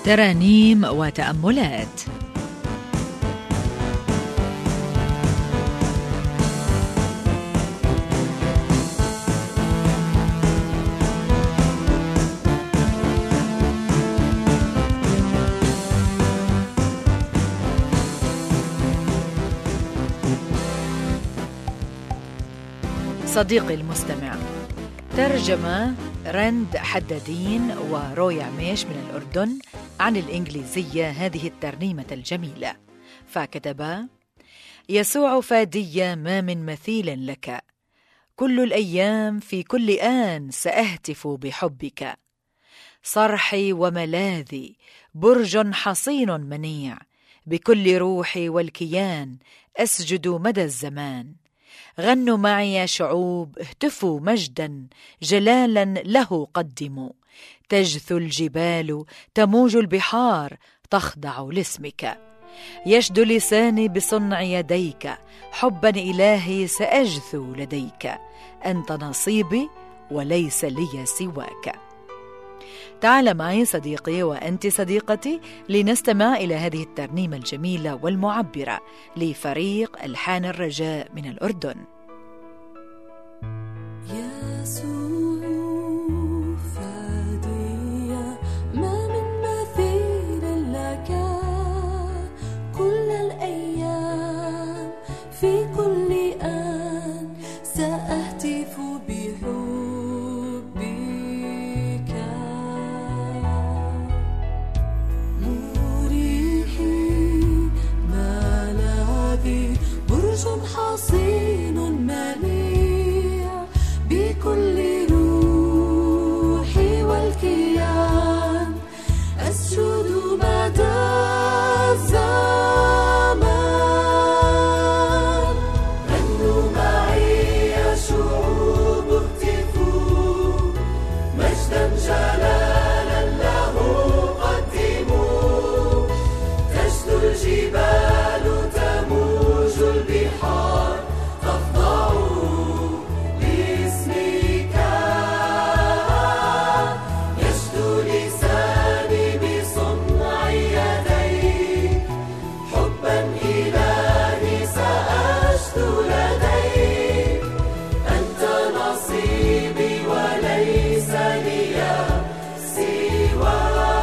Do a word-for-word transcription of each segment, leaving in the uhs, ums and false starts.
ترانيم وتأملات. صديقي المستمع، ترجم رند حدادين ورويا ميش من الأردن عن الإنجليزية هذه الترنيمة الجميلة، فكتبا: يسوع فادي ما من مثيل لك، كل الأيام في كل آن سأهتف بحبك، صرحي وملاذي برج حصين منيع، بكل روحي والكيان أسجد مدى الزمان، غنوا معي يا شعوب، اهتفوا مجدا جلالا له قدموا، تجثو الجبال تموج البحار تخضع لاسمك، يشدو لساني بصنع يديك، حبا إلهي سأجثو لديك، أنت نصيبي وليس لي سواك. تعال معي صديقي وأنت صديقتي لنستمع إلى هذه الترنيمة الجميلة والمعبرة لفريق ألحان الرجاء من الأردن. يسوع فادي ما من مثيل لك، كل الأيام في كل آن سأهتف بحبك، مريحي ملاذي برج حصين منيع، بكل روحي والكيان أسجد مدى الزمان، غنوا معي يا شعوب، اهتفوا مجدا جلالا له قدموا، تجثو الجبال تموج البحار تخضع لاسمك، يشدو لساني بصنع يديك، حبا إلهي سأجثو لديك، أنت نصيبي وليس لي سواك.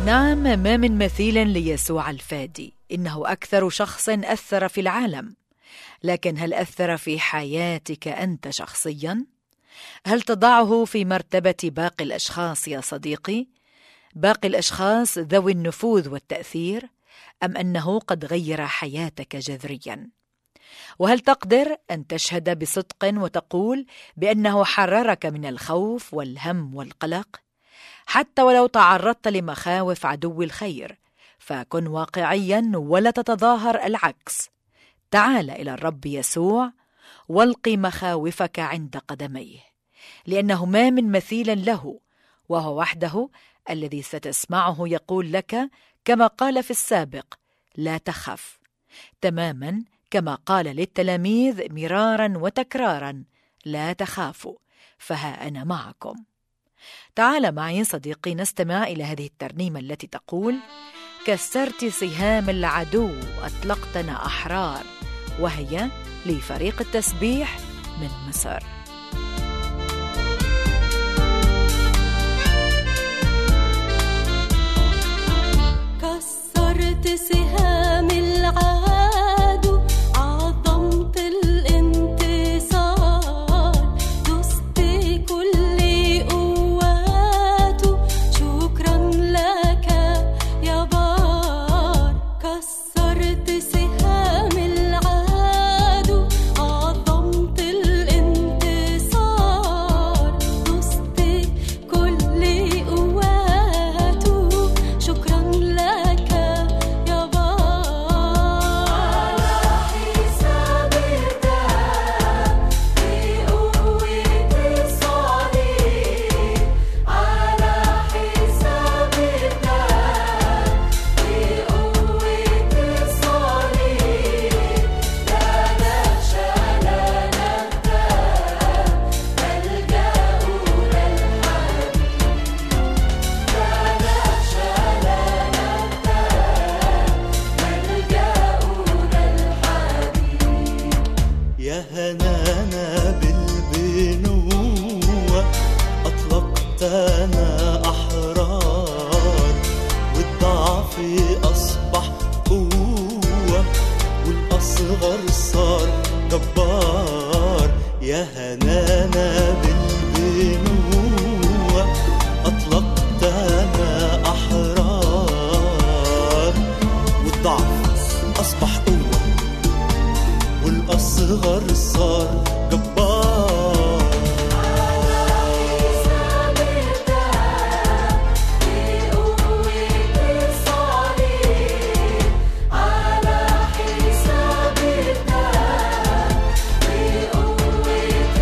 ما من مثيل ليسوع الفادي، إنه أكثر شخص أثر في العالم. لكن هل أثر في حياتك أنت شخصياً؟ هل تضعه في مرتبة باقي الأشخاص يا صديقي؟ باقي الأشخاص ذوي النفوذ والتأثير، أم أنه قد غير حياتك جذرياً؟ وهل تقدر أن تشهد بصدق وتقول بأنه حررك من الخوف والهم والقلق؟ حتى ولو تعرضت لمخاوف عدو الخير، فكن واقعياً ولا تتظاهر العكس. تعال إلى الرب يسوع والقي مخاوفك عند قدميه، لأنه ما من مثيل له، وهو وحده الذي ستسمعه يقول لك كما قال في السابق: لا تخف، تماما كما قال للتلاميذ مرارا وتكرارا: لا تخافوا فها أنا معكم. تعال معي صديقي نستمع إلى هذه الترنيمة التي تقول: كسرت سهام العدو أطلقتنا أحرار، وهي لفريق التسبيح من مصر. كسرت سهام العدو، عظمت الانتصار، دست كل قواته، شكرا لك يا بار. كسرت سهام العدو، عظمت الانتصار، دست كل قواته، شكرا لك يا بار. على حساب الدم بقوة الصليب، على حساب الدم بقوة الصليب، لا نخشى لا نهتم، ملجأنا الحبيب. لا نخشى لا نهتم، ملجأنا الحبيب. يا هنانا بالبنوة أطلقتنا أحرار، والضعف أصبح قوة، والأصغر صار جبار. يا هنانا بالبنوة أطلقتنا أحرار، والضعف أصبح قوة، والأصغر صار جبار. على حساب الدم بقوة الصليب، على حساب الدم بقوة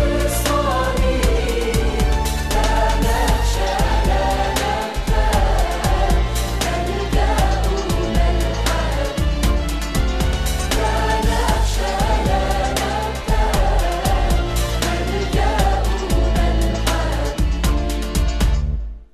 الصليب، لا نخشى لا نهتم، ملجأنا الحبيب. لا نخشى لا نهتم، ملجأنا الحبيب.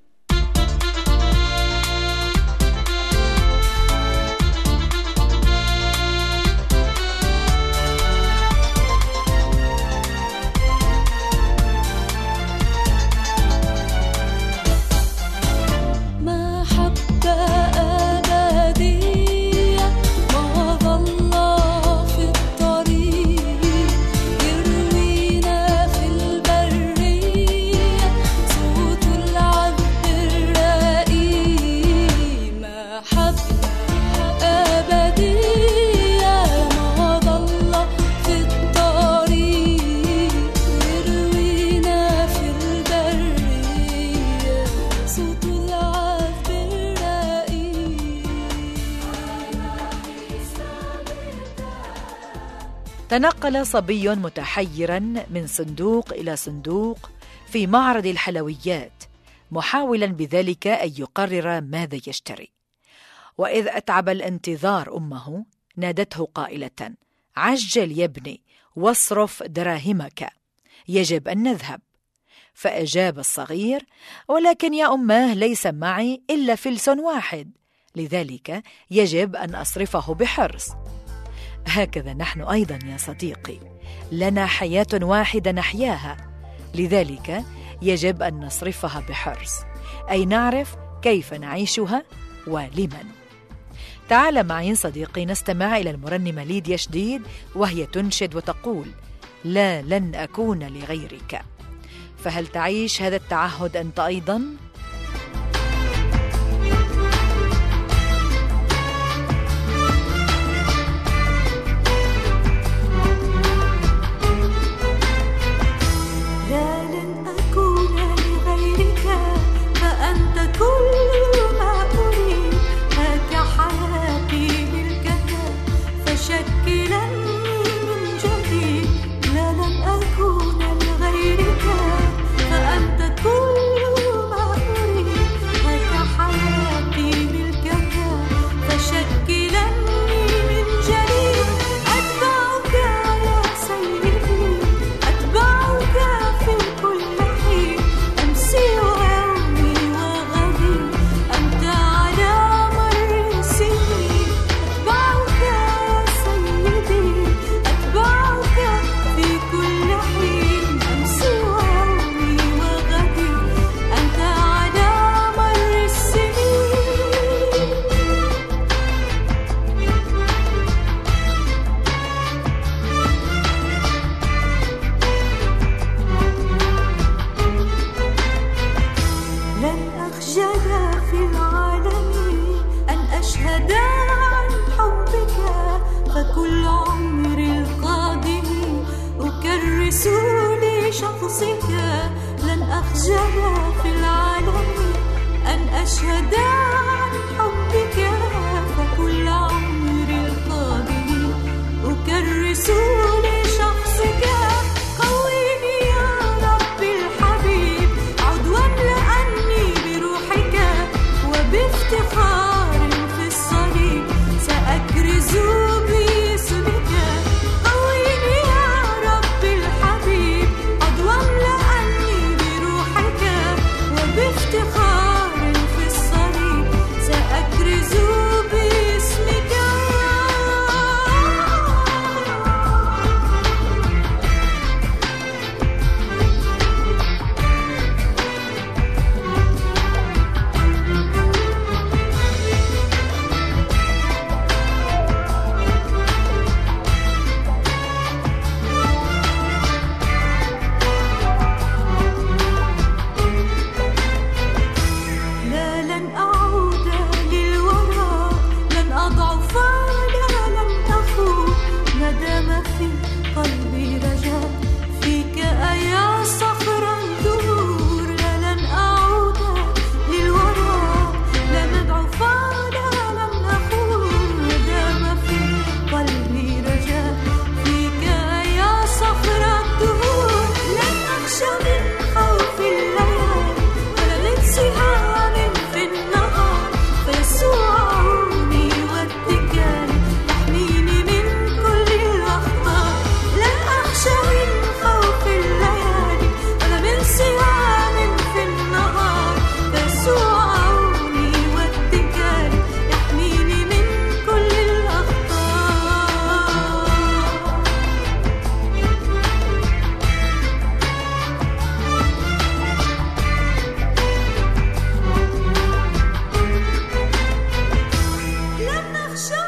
محبة أبدية ما ظل في الطريق، يروينا في البرية صوت العذب الرقيق. محبة أبدية ما ظل في الطريق، يروينا في البرية صوت العذب الرقيق. تنقل صبي متحيراً من صندوق إلى صندوق في معرض الحلويات، محاولاً بذلك أن يقرر ماذا يشتري. وإذ أتعب الانتظار أمه، نادته قائلة: عجل يا ابني واصرف دراهمك، يجب أن نذهب. فأجاب الصغير: ولكن يا أماه ليس معي إلا فلس واحد، لذلك يجب أن أصرفه بحرص. هكذا نحن أيضا يا صديقي، لنا حياة واحدة نحياها، لذلك يجب أن نصرفها بحرص، أي نعرف كيف نعيشها ولمن. تعال معي صديقي نستمع إلى المرنمة ليديا شديد وهي تنشد وتقول: لا، لن أكون لغيرك. فهل تعيش هذا التعهد أنت أيضاً؟ لا لن أكون لغيرك فأنت كل ما أريد هاك حياتي ملكك فشكلني من جديد لا لن أكون لغيرك فأنت كل ما أريد هاك حياتي ملكك فشكلني من جديد أتبعك يا سيدي أتبعك في كل حين أمسي ويومي وغدي أنت على مر السنين أتبعك يا سيدي أتبعك في كل حين أمسي ويومي وغدي أنت على مر السنين لن أخجل في العالم أن أشهد عن حبك فكل عمري القادم أكرس لشخصك لن أخجل في العالم أن أشهد عن حبك فكل عمري القادم أكرس لشخصك قويني يا ربي الحبيب عد واملأني بروحك وبافتخار في الصليب سأكرز باسمك قويني يا ربي الحبيب عد واملأني بروحك وبافتخار في الصليب سأكرز باسمك لا لن أعود للوراء لن أضعف لا لن أفوت ما دام في قلبي رجاء فيك أيا صخر الدهور لا لن أعود للوراء لن أضعف لا لن أفوت ما دام في قلبي رجاء فيك أيا صخر الدهور لن أخشى من خوف الليالي ولا من سهام في النهار فيسوع عوني واتكالي يحميني من كل الأخطار لن أخشى من خوف الليالي ولا من سهام في النهار فيسوع عوني واتكالي يحميني من كل الأخطار لن أخشى